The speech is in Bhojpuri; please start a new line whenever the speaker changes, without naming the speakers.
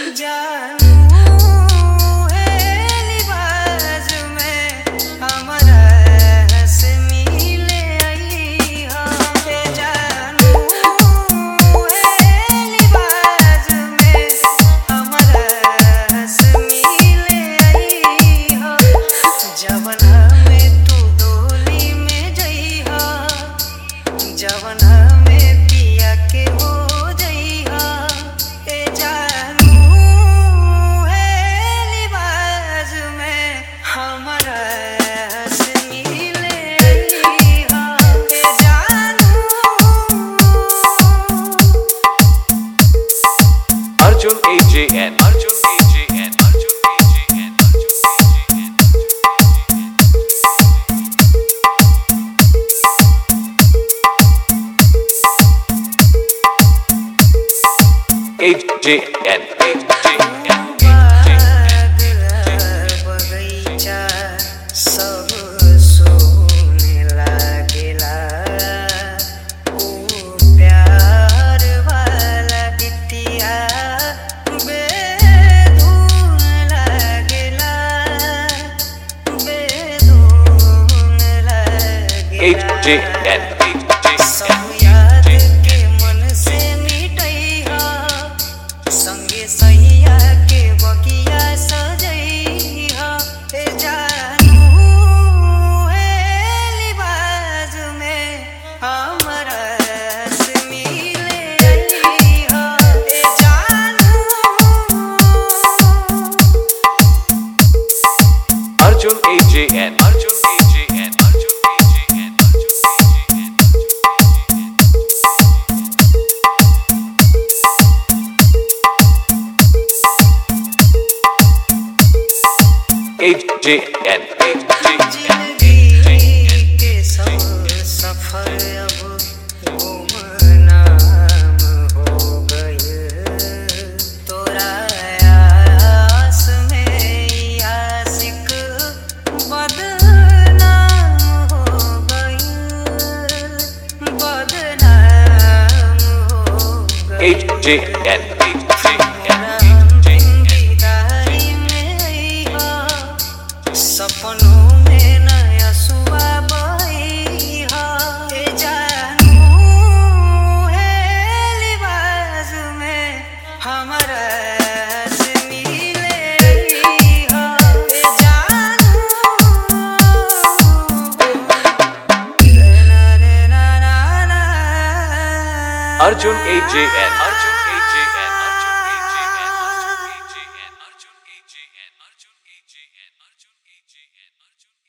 Arjun AJN Arjun AJN Arjun AJN AJN Arjun AJN Arjun AJN Arjun AJN AJN
सपनों में नया सुबह बही है जानू है लिबास में हमारा से मिले है जानू
Arjun AJN Arjun AJN Arjun AJN Arjun AJN Arjun AJN Arjun AJN Arjun AJN